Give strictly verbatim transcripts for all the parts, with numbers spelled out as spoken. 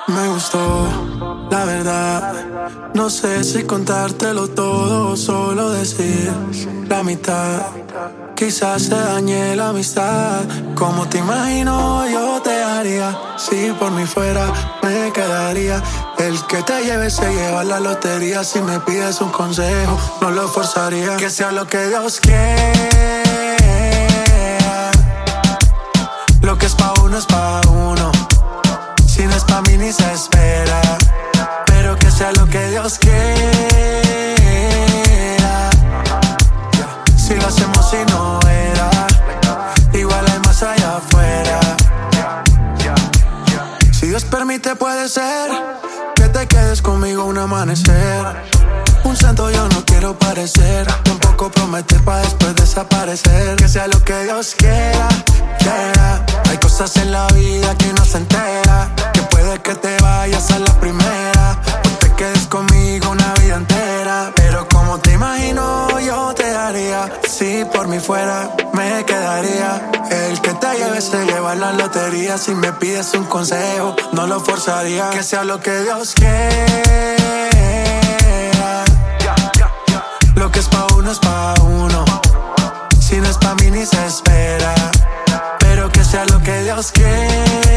Me gustó, la verdad. No sé si contártelo todo o solo decir la mitad. Quizás se dañe la amistad. Como te imagino yo te haría. Si por mí fuera me quedaría. El que te lleve se lleva la lotería. Si me pides un consejo no lo forzaría. Que sea lo que Dios quiera. Lo que es pa' uno es pa' uno. Si no es pa' mí ni se espera. Pero que sea lo que Dios quiera. Si lo hacemos y no era, igual hay más allá afuera. Si Dios permite puede ser que te quedes conmigo un amanecer. Un santo yo no quiero parecer, tampoco prometer pa' después desaparecer. Que sea lo que Dios quiera, quiera. Hay cosas en la vida que no se entera. Que puede que te vayas a la primera o te quedes conmigo una vida entera. Pero como te imagino yo te haría. Si por mí fuera me quedaría. El que te lleve se lleva la lotería. Si me pides un consejo no lo forzaría. Que sea lo que Dios quiera. Lo que es pa' uno es pa' uno. Si no es pa' mí ni se espera. Pero que sea lo que Dios quiera.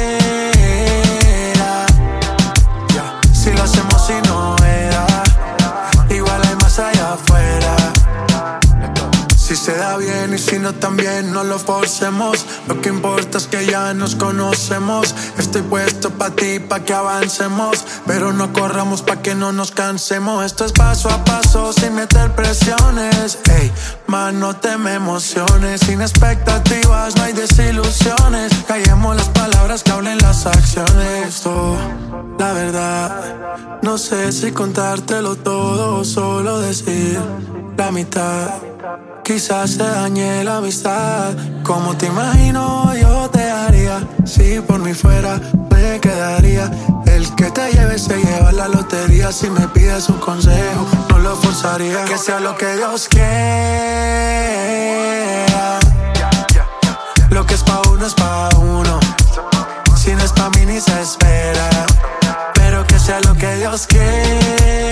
Si lo hacemos y no era, igual hay más allá afuera. Si se da bien y si no también no lo forcemos. Lo que importa es que ya nos conocemos. Estoy puesto pa' ti, pa' que avancemos. Pero no corramos pa' que no nos cansemos. Esto es paso a paso, sin meter presiones. Ey, man, no te me emociones. Sin expectativas no hay desilusiones. Callemos las palabras que hablen las acciones. Esto, la verdad, no sé si contártelo todo o solo decir la mitad. Quizás se dañe la amistad. Como te imagino yo te haría. Si por mí fuera me quedaría. El que te lleve se lleva la lotería. Si me pides un consejo no lo forzaría. Que sea lo que Dios quiera. Lo que es pa' uno es pa' uno. Si no es pa' mí ni se espera. Pero que sea lo que Dios quiera.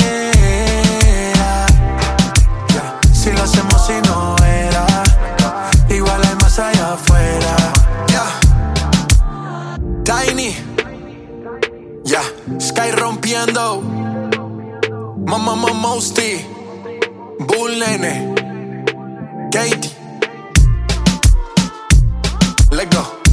Si lo hacemos y no era, igual hay más allá afuera. Yeah. Tiny. Ya, yeah. Sky rompiendo. Mama Mosty. Bull Nene. Katie. Let's go.